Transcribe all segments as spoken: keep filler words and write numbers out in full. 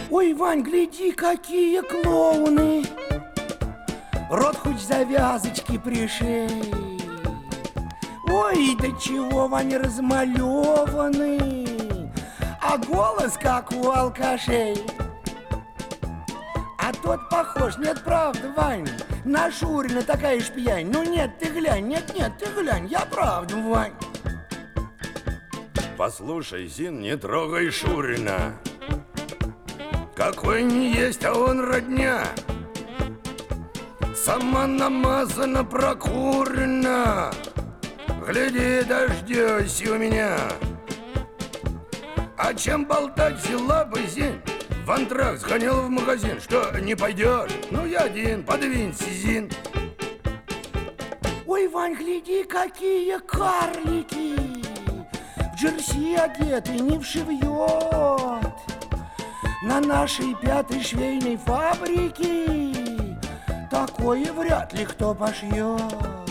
Ой, Вань, гляди, какие клоуны! Рот хоть завязочки пришей. Ой, до чего, Вань, размалеваны, а голос как у алкашей. А тот похож, нет, правда, Вань, на Шурина такая ж пьянь. Ну нет, ты глянь, нет, нет, ты глянь, я правда, Вань. Послушай, Зин, не трогай Шурина. Какой не есть, а он родня. Сама намазана, прокурена. Гляди, дождёсь у меня. А чем болтать, взяла бы, Зин? В антракт сгонял в магазин. Что, не пойдешь? Ну, я один, подвинься, Зин. Ой, Вань, гляди, какие карлики! В джерси одеты, не вшивьет. На нашей пятой швейной фабрике такое вряд ли кто пошьет.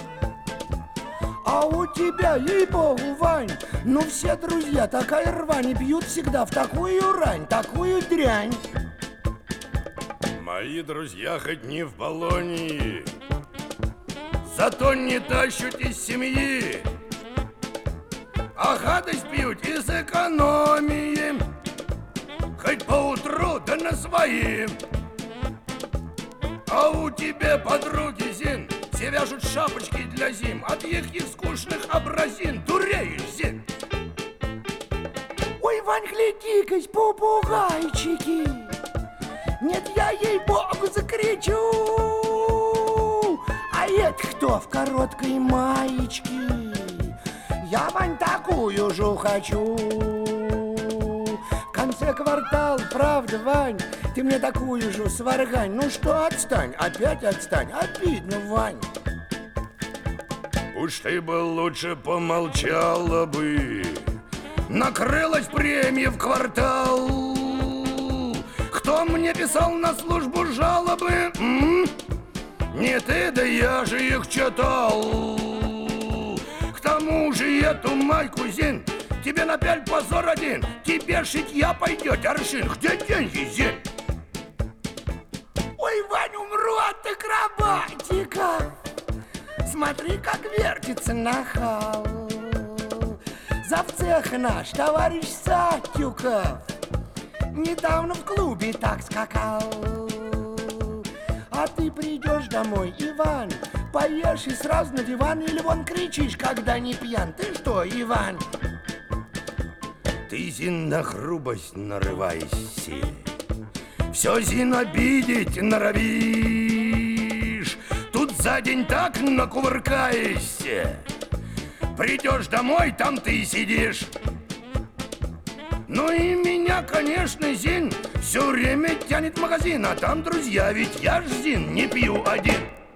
А у тебя, ей-богу, Вань, ну все друзья такая рвань, и пьют всегда в такую рань, такую дрянь. Мои друзья хоть не в Болонии, зато не тащут из семьи, а гадость пьют из экономии, хоть поутру, да на своим. А у тебя подруги, Зин, все вяжут шапочки для зим, от их их скучных образин. Дуреешь, Зин. Ой, Вань, гляди-ка, попугайчики. Нет, я ей-богу закричу. А это кто в короткой маечке? Я, Вань, такую же хочу. В конце квартала, правда, Вань, ты мне такую же сваргань. Ну что, отстань, опять отстань. Обидно, Вань. Уж ты бы лучше помолчала бы. Накрылась премия в квартал. Кто мне писал на службу жалобы? М? Не ты, да я же их читал. К тому же эту майку, Зин, тебе напяль позор один. Тебе шитья пойдет аршин. Где деньги, Зин? Ой, Вань, умру от акробатика. Смотри, как вертится нахал. Завцех наш, товарищ Сатюков, недавно в клубе так скакал. А ты придешь домой, Иван, поешь и сразу на диван, или вон кричишь, когда не пьян. Ты что, Иван? Ты, Зин, на грубость нарывайся. Все, Зин, обидеть норовишь. Тут за день так накувыркаешься. Придешь домой, там ты сидишь. Ну и меня, конечно, Зин, все время тянет в магазин. А там друзья, ведь я ж, Зин, не пью один.